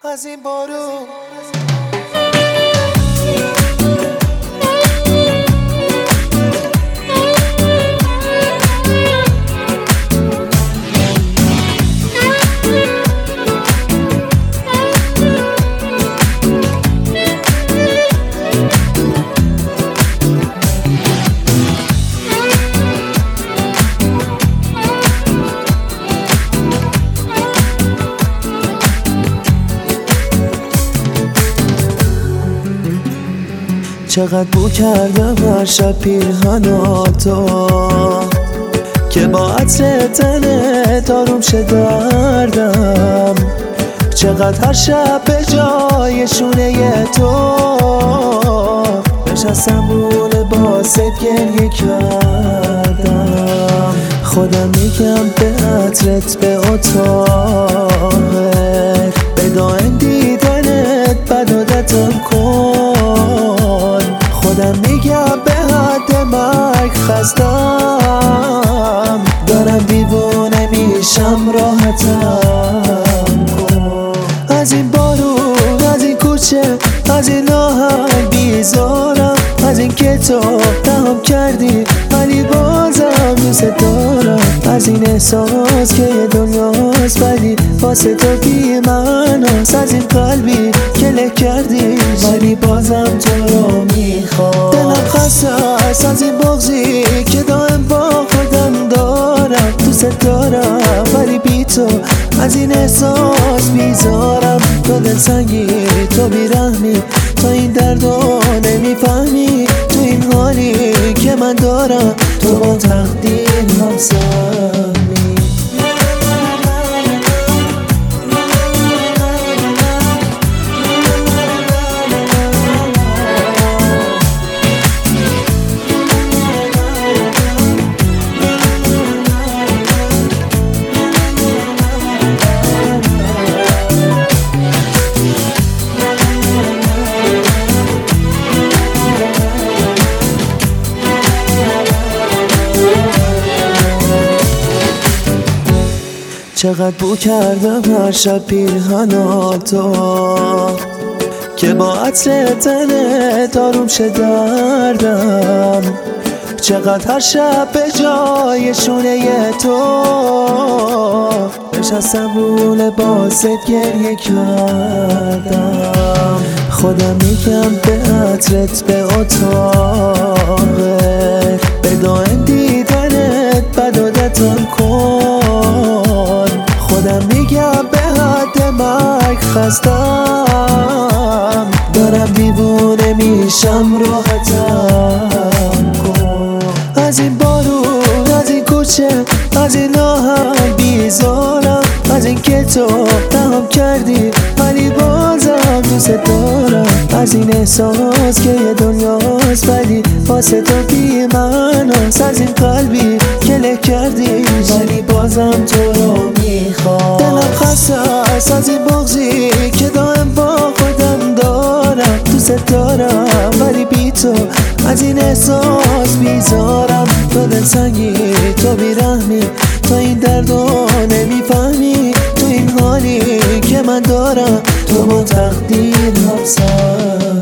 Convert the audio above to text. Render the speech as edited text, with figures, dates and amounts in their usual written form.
از این بارون چقدر بو کردم هر شب پیرهناتو که با عطر تنت آروم شه دردم. چقدر هر شب به جای شونه تو نشستم رو لباست گریه کردم. خودم میگم به عطرت به اتاقت به دائم دیدنت بد عادتم کن. خودم میگم به حد مرگ خستم، دارم دیوونه میشم راحتم کن. از این بارون، از این کوچه، از این آهنگ بیزارم، از این که تو رهم کردی ولی بازم دوست دارم. از این احساس که یه دنیاست ولی واسه تو بی معناست. از این قلبی که له کردی ولی بازم تو رو میخوام. دلم خسته است از این بغضی که دائم با خودم دارم. دوست دارم ولی بی تو از این احساس بیزارم. تو دلسنگی، تو بیرحمی، تو این دردو نمیفهمی. تو این حالی که من دارم تو با تقدیر همسهمی. چقدر بو کردم هر شب پیرهناتو که با عطر تنت آروم شه دردم. چقدر هر شب به جای شونه تو نشستم رو لباست گریه کردم. خودم میگم به عطرت به اتاقت به دائم دیدنت بد عادتم کن. خودم میگم به حد مرگ خستم، دارم دیوونه میشم راحتم کن. از این بارون، از این کوچه، از این آهنگ بیزارم، از این که تو رهم کردی ولی بازم دوست دارم. از این احساس که یه دنیاست ولی واسه تو بی معناست. از این قلبی که له کردی ولی بازم تو رو میخوام. دلم خسته است از این بغضی که دائم با خودم دارم. دوست دارم ولی بی تو از این احساس بیزارم. تو دلسنگی، تو بیرحمی، تو این دردو نمیفهمی. تو این حالی که من دارم تو با تقدیر همسهمی.